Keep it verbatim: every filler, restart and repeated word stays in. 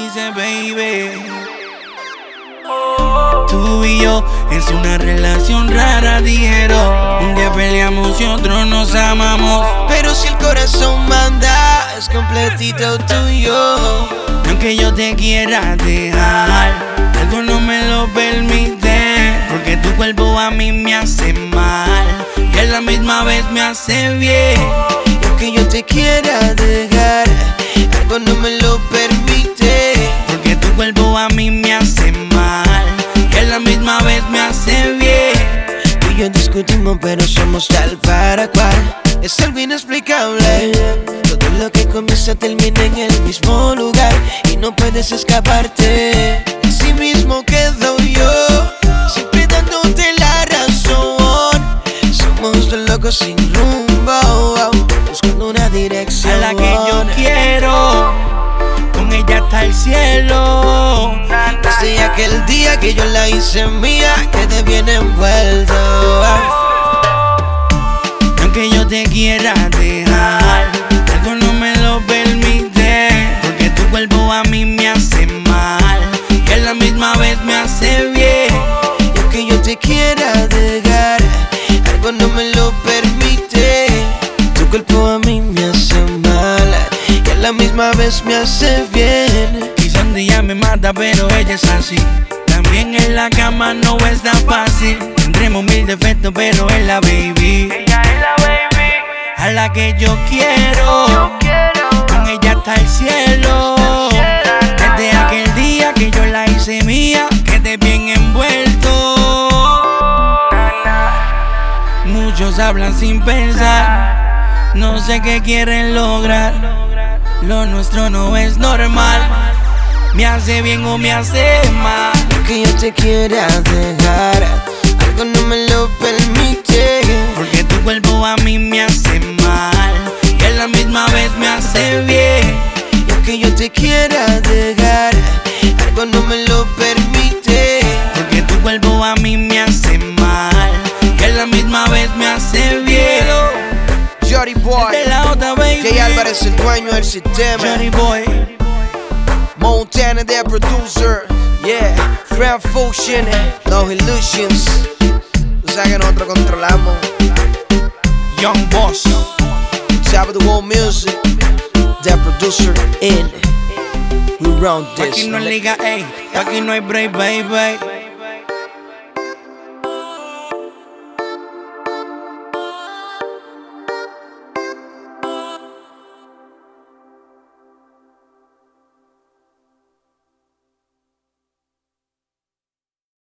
dice baby. Tú y yo es una relación rara, dijeron. Un día peleamos y otro nos amamos. Pero si el corazón manda, es completito tuyo. Aunque yo te quiera dejar, algo no me lo permite. Porque tu cuerpo a mí me hace mal y a la misma vez me hace bien. Aunque yo te quiera dejar, algo no me lo permite. Porque tu cuerpo a mí me hace mal y a la misma vez me hace bien. Tú y yo discutimos pero somos tal para cual. Es algo inexplicable. Todo lo que comienza termina en el mismo lugar y no puedes escaparte. Así mismo quedo yo, siempre dándote la razón. Somos dos locos sin rumbo, buscando una dirección. A la que yo quiero, con ella hasta el cielo. Desde aquel día que yo la hice mía, quedé bien envuelto. Aunque yo te quiera dejar, algo no me lo permite. Porque tu cuerpo a mí me hace mal y a la misma vez me hace bien. Y aunque yo te quiera dejar, algo no me lo permite. Tu cuerpo a mí me hace mal y a la misma vez me hace bien. Quizá un día me mata pero ella es así. También en la cama no es tan fácil. Tendremos mil defectos pero es la baby. Ella es la baby. A la que yo quiero, Yo quiero. con ella hasta el cielo. Desde aquel día que yo la hice mía, quedé bien envuelto. Muchos hablan sin pensar, no sé qué quieren lograr. Lo nuestro no es normal, me hace bien o me hace mal. Aunque yo te quiera dejar, algo no me lo permite. Porque tu cuerpo a mí me hace mal y a la misma vez me hace bien. Y aunque yo te quiera dejar, algo no me lo permite. Porque tu cuerpo a mí me hace mal y a la misma vez me hace bien. Jory Boy, De la otra baby, Jay Álvarez, el dueño del sistema. Johnny Boy, Montana, the producer. Yeah, Frank Fusion, No Illusions. Tú sabes que nosotros controlamos. Young Boss. Top of the world music. The producer in. We run Pa' this. aquí no hay liga, ey, pa' aquí no hay break, baby.